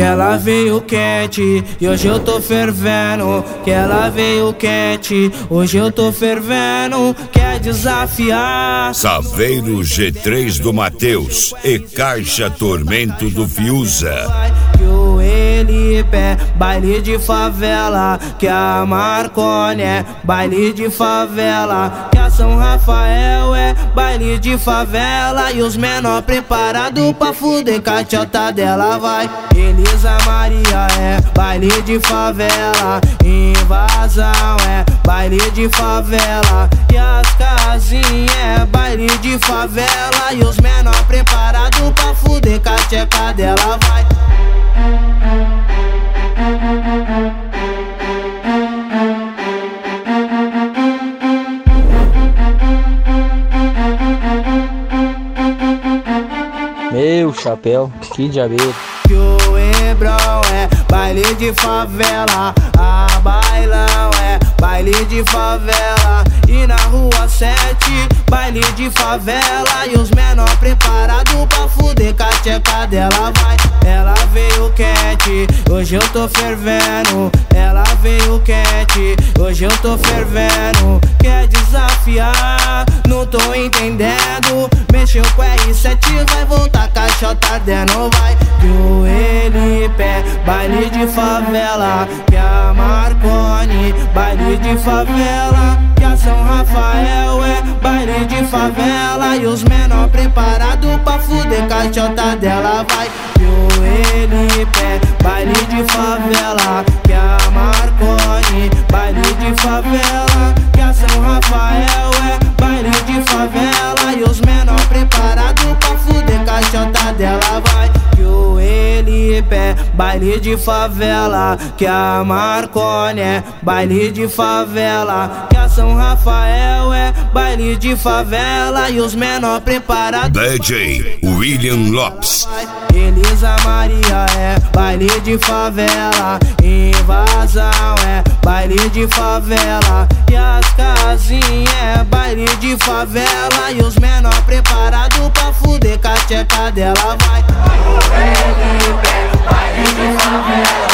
que ela veio quente e hoje eu tô fervendo. Que ela veio quente, hoje eu tô fervendo. Quer desafiar? Saveiro G3 do Matheus e Caixa Tormento do Fiuza. Que o Elipe é baile de favela, que a Marconi é baile de favela, que a São Rafael é baile de favela. E os menor preparado pra fuder com a tchota dela vai. Elisa Maria é baile de favela, Invasão é baile de favela, e as casinhas é baile de favela. E os menor preparado pra fuder com a tcheca dela vai. Meu chapéu, que diabeiro. Que o Hebrão é baile de favela, a Bailão é baile de favela, e na rua 7 baile de favela. E os menor preparado pra fuder com a tcheca dela vai. Ela veio quente, hoje eu tô fervendo. Ela veio quente, hoje eu tô fervendo. Quer desafiar? Não tô entendendo. Mexeu com R7, vai voltar caixota dentro, vai. Que o Elipe é baile de favela, que a Marconi baile de favela, que a São Rafael é baile de favela. E os menor preparado pra fuder caixota dela vai. Que o Elipe é baile de favela, que a Marconi baile de favela, que a São Rafael é baile de favela. E os menor preparado pra fuder caixota dela vai. Que o Elipe é baile de favela, que a Marconi é baile de favela, que a São Rafael é baile de favela. E os menor preparado DJ William Lopes. Elisa Maria é baile de favela, Invasão é baile de favela, e as casinhas é baile de favela. E os menor preparado pra fuder com a tcheca dela vai. Baile de favela.